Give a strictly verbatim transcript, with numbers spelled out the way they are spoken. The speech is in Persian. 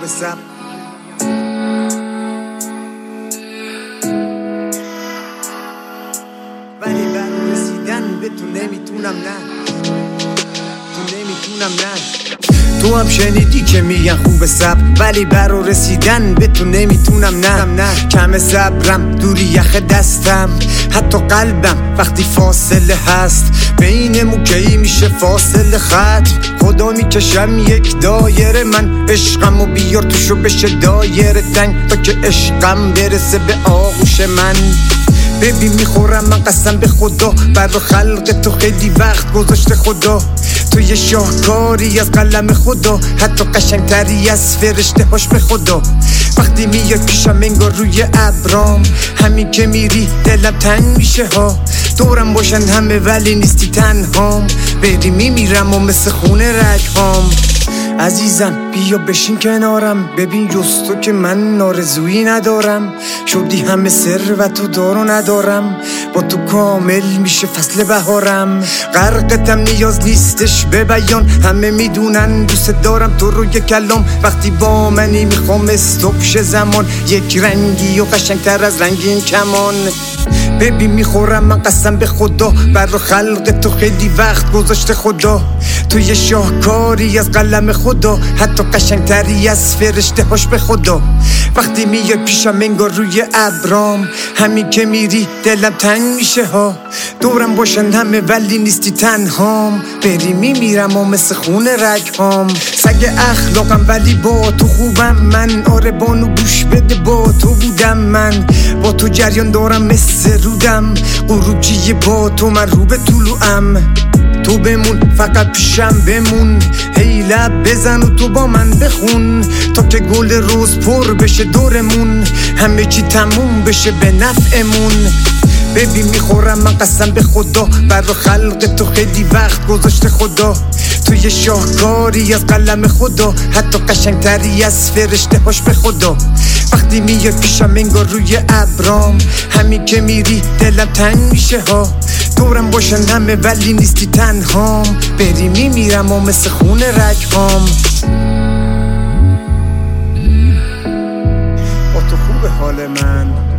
سب ولی برای رسیدن به تو نمیتونم نه تو نمیتونم نه تو هم شنیدی که میگن خوب صبر ولی برای رسیدن به تو نمیتونم نه نه کم صبرم دوری یخ دستم حتی قلبم وقتی فاصله هست بینمون کی میشه فاصله خط خدا میکشم یک دایره من عشقم و بیار توشو بشه دایره تنگ تا که عشقم برسه به آغوش من ببین میخورم من قسم به خدا برا خلق تو خیلی وقت گذاشته خدا تو یه شاهکاری از قلم خدا حتی قشنگتری از فرشته هاش به خدا وقتی میاد پیشم انگار روی ابرام همین که میری دلم تنگ میشه ها دورم باشن همه ولی نیستی تنهام بری میمیرم و مثل خونه رگهام عزیزم بیا بشین کنارم ببین جز تو که من آرزویی ندارم شدی همه ثروت و دارو ندارم با تو کامل میشه فصل بهارم غرقتم نیاز نیستش به بیان همه میدونن دوست دارم تو رو یک کلام وقتی با منی میخوام استوب شه زمان یک رنگی و قشنگتر از رنگین کمان ببین میخورم من قسم به خدا برا خلق تو خیلی وقت گذاشته خدا تو یه شاهکاری از قلم خدا حتی قشنگتری از فرشته هاش به خدا وقتی میاد پیشم انگار روی ابرام همین که میری دلم تنگ میشه ها دورم باشن همه ولی نیستی تنهام بری میمیرم و مثل خونه رگهام سگ اخلاقم ولی با تو خوبم من آره بانو گوش بده با تو بودم من با تو جریان دارم مثل رودم غروبچیه با تو من رو به طلوعم تو بمون فقط پیشم بمون هی لب بزن و تو با من بخون تا که گل روز پر بشه دورمون همه چی تموم بشه به نفعمون ببین میخورم من قسم به خدا برا خلق تو خیلی وقت گذاشته خدا تو یه شاهکاری از قلم خدا حتی قشنگتری از فرشته هاش به خدا وقتی میاد پیشم انگار روی ابرام همین که میری دلم تنگ میشه ها دورم باشن همه ولی نیستی تنهام بری میمیرم و مثل خونه رگهام با تو خوبه حال من